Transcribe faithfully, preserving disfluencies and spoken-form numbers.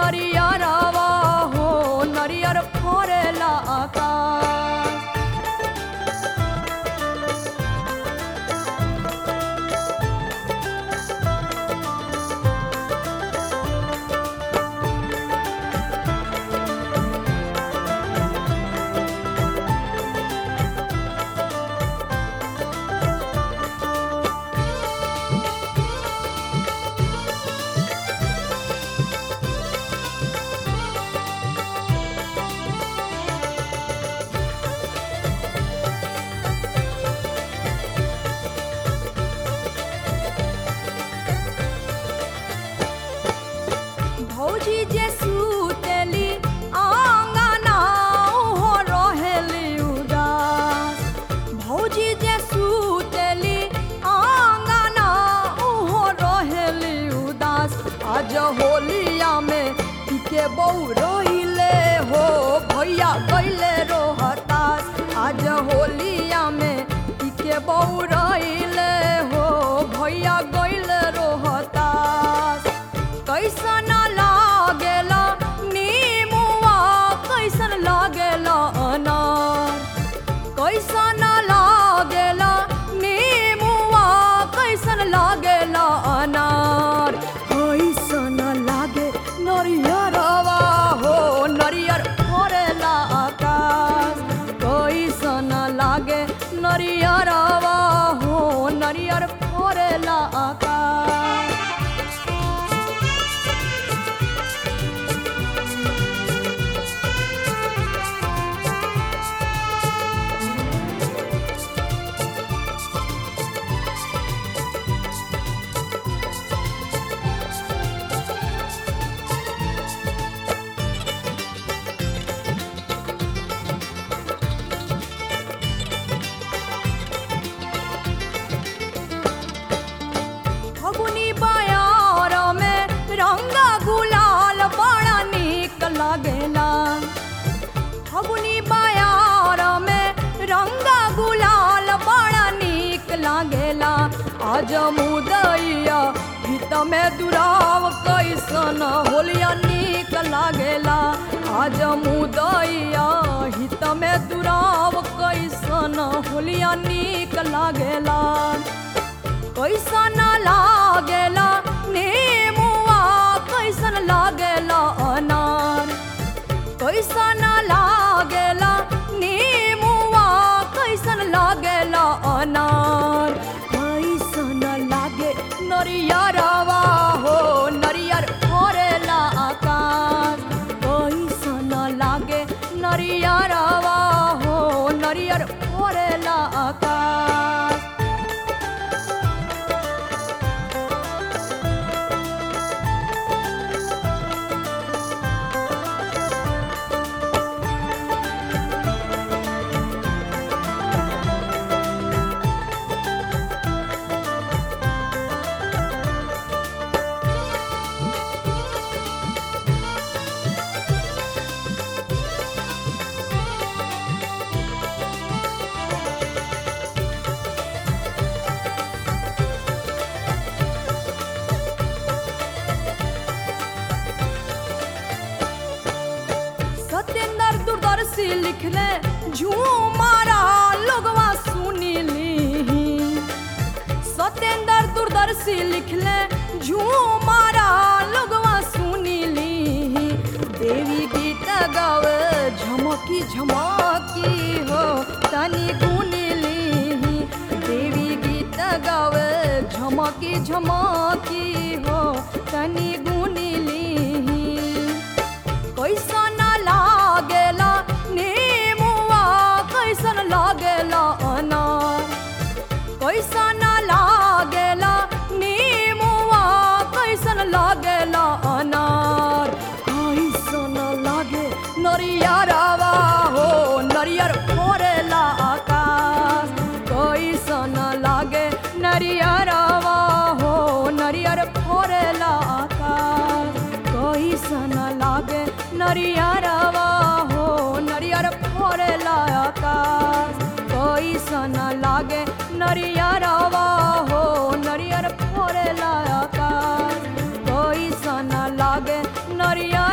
नरियरवा हो नरियर फरेला आकाश। भौजी जे सुतेली आंगना हो रहेली उदास। भौजी जे सुतेली आंगना हो रहेली उदास। आज होलिया में के बहू रोइले हो भैया गइले रोहतास। आज होलिया में के बहू रोइले हो भैया गइले रोहतास। कैसन लागेला नीमुआ कैसन लागेला अनार। कैसन लागेला नीमुआ कैसन लागेला अनार। कैसन लागे नरियरवा हो नरियर फरेला आकाश। कैसन लागे नरियरवा हो नरियर फरेला आकाश। फगुनी बयार में रंगा गुलाल बड़ा नीक लागेला। फगुनी बयार में रंगा गुलाल बड़ा नीक लागेला। आज मुदैया हित में दुराव कैसन होलिया नीक लागेला। आज मुदैया हित में दुराव कैसन होलिया नीक लागेला। कैसन लागेला नेमुआ कैसन लागेला अनार। कैसन लागेला नेमुआ कैसन लागेला अनार। कैसन लागे नरियरवा हो नरियर फरेला आकाश। कैसन लागे नरियरवा हो नरियर फरेला आकाश। सत्येंद्र दूरदर्शी लिखले झूमारा लोगवा सुनी ली। सत्येंद्र दूरदर्शी लिखले झूमारा लोगवा सुनी ली। देवी गीत गावे झमकी झमकी हो तनी गुनी ली। देवी गीत गावे झमकी झमकी हो तनी गुनी ली। कैसन लागेला नेमुआ कैसन लागेला अनार। कैसन लागेला नेमुआ कैसन लागेला अनार। कैसन लागे नरियरवा हो नरियर फरेला आकाश। कैसन लागे नरियरवा हो नरियर फरेला आकाश। कैसन लागे नरियरवा हो नरियर फरेला आकाश। कैसन लागे नरियरवा हो नरियर फरेला आकाश। कैसन लागे नरियर